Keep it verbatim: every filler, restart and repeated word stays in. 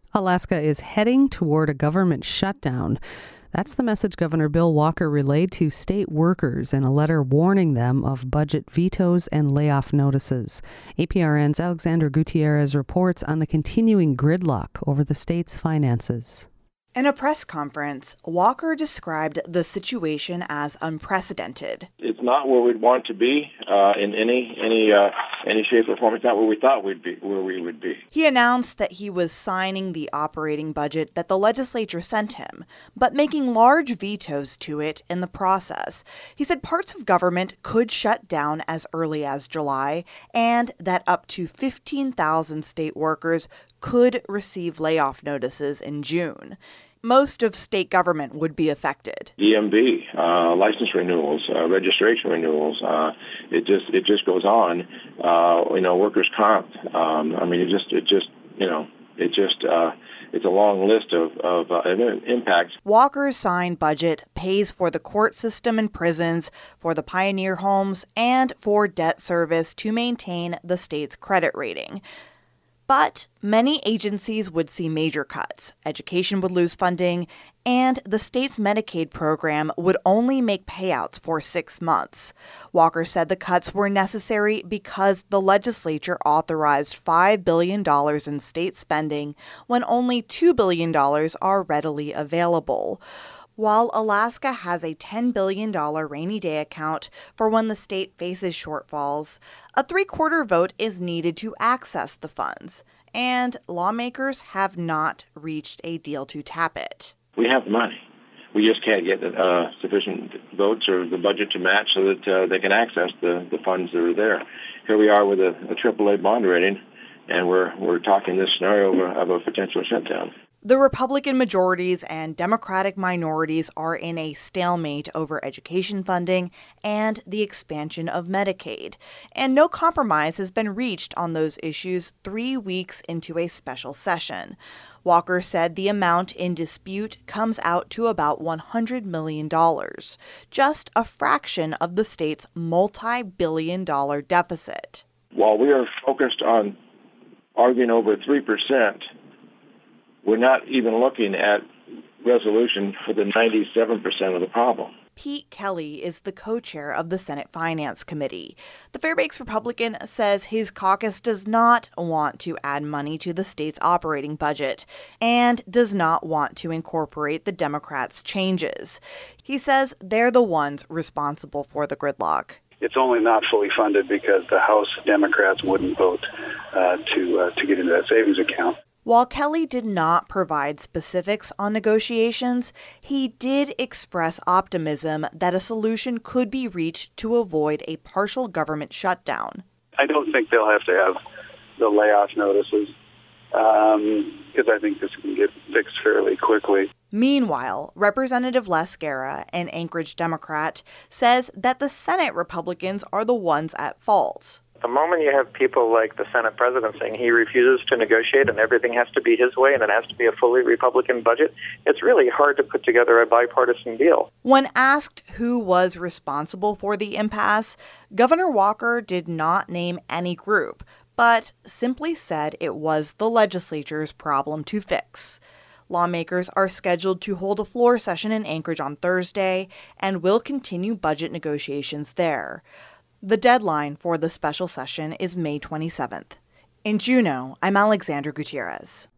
Alaska is heading toward a government shutdown. That's the message Governor Bill Walker relayed to state workers in a letter warning them of budget vetoes and layoff notices. A P R N's Alexandra Gutierrez reports on the continuing gridlock over the state's finances. In a press conference, Walker described the situation as unprecedented. It's not where we'd want to be uh, in any any uh, any shape or form. It's not where we thought we'd be, where we would be. He announced that he was signing the operating budget that the legislature sent him, but making large vetoes to it in the process. He said parts of government could shut down as early as July, and that up to fifteen thousand state workers could receive layoff notices in June. Most of state government would be affected. E M B, uh, license renewals, uh, registration renewals. Uh, it just it just goes on. Uh, you know, workers' comp. Um, I mean, it just it just you know it just uh, it's a long list of of uh, impacts. Walker's signed budget pays for the court system and prisons, for the Pioneer homes, and for debt service to maintain the state's credit rating. But many agencies would see major cuts. Education would lose funding, and the state's Medicaid program would only make payouts for six months. Walker said the cuts were necessary because the legislature authorized five billion dollars in state spending when only two billion dollars are readily available. While Alaska has a ten billion dollars rainy day account for when the state faces shortfalls, a three-quarter vote is needed to access the funds, and lawmakers have not reached a deal to tap it. We have the money. We just can't get uh, sufficient votes or the budget to match so that uh, they can access the, the funds that are there. Here we are with a, a triple A bond rating, and we're we're talking this scenario of a, of a potential shutdown. The Republican majorities and Democratic minorities are in a stalemate over education funding and the expansion of Medicaid, and no compromise has been reached on those issues three weeks into a special session. Walker said the amount in dispute comes out to about one hundred million dollars, just a fraction of the state's multi-billion dollar deficit. While we are focused on arguing over three percent, we're not even looking at resolution for the ninety-seven percent of the problem. Pete Kelly is the co-chair of the Senate Finance Committee. The Fairbanks Republican says his caucus does not want to add money to the state's operating budget and does not want to incorporate the Democrats' changes. He says they're the ones responsible for the gridlock. It's only not fully funded because the House Democrats wouldn't vote uh, to uh, to get into that savings account. While Kelly did not provide specifics on negotiations, he did express optimism that a solution could be reached to avoid a partial government shutdown. I don't think they'll have to have the layoff notices um, because I think this can get fixed fairly quickly. Meanwhile, Representative Les Guerra, an Anchorage Democrat, says that the Senate Republicans are the ones at fault. The moment you have people like the Senate president saying he refuses to negotiate and everything has to be his way and it has to be a fully Republican budget, it's really hard to put together a bipartisan deal. When asked who was responsible for the impasse, Governor Walker did not name any group, but simply said it was the legislature's problem to fix. Lawmakers are scheduled to hold a floor session in Anchorage on Thursday and will continue budget negotiations there. The deadline for the special session is May twenty-seventh. In Juneau, I'm Alexandra Gutierrez.